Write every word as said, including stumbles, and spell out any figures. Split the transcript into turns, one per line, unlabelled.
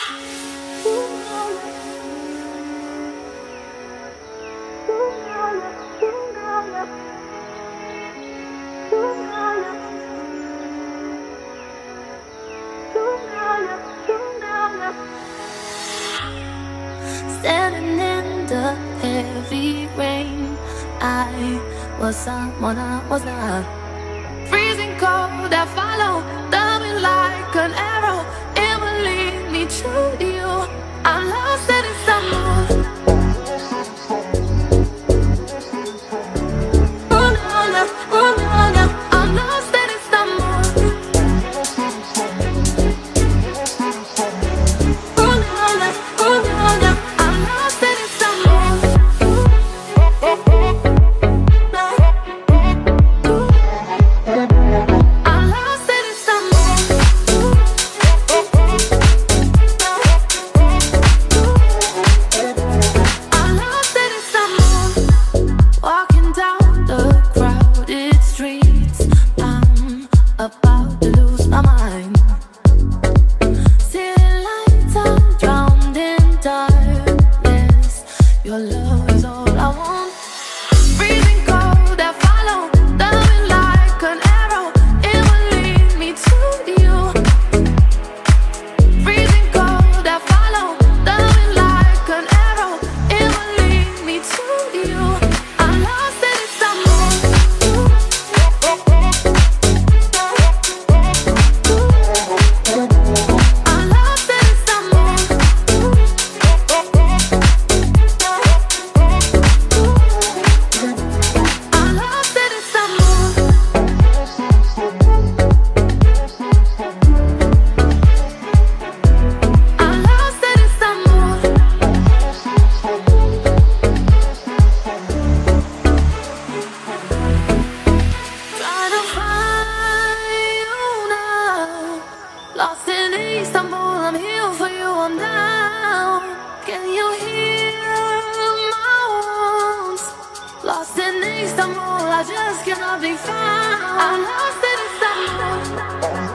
Standing in the heavy rain, I was someone I was not. Freezing cold, I follow, dumbing like an arrow. It will lead me to you. I'm lost in Istanbul. Oh no, no, oh no, no. I'm lost in Istanbul. Oh no, no, oh no, no. I'm lost in Istanbul. I'm lost in Istanbul. I'm lost in Istanbul. Walking down the crowded streets, I'm about to lose my mind. City lights, I'm drowned in darkness. Your love is all I want. Freezing cold, I follow, dumbing like an arrow. It will lead me to you. Freezing cold, I follow, dumbing like an arrow. It will lead me to you. I'm lost in Istanbul. I'm lost in Istanbul. I'm lost in Istanbul. I'm lost in Istanbul. Trying to find you now. Lost in Istanbul, I'm here for you, I'm down. Can you hear my wounds? Lost in Istanbul, I just cannot be found. I'm lost in Istanbul.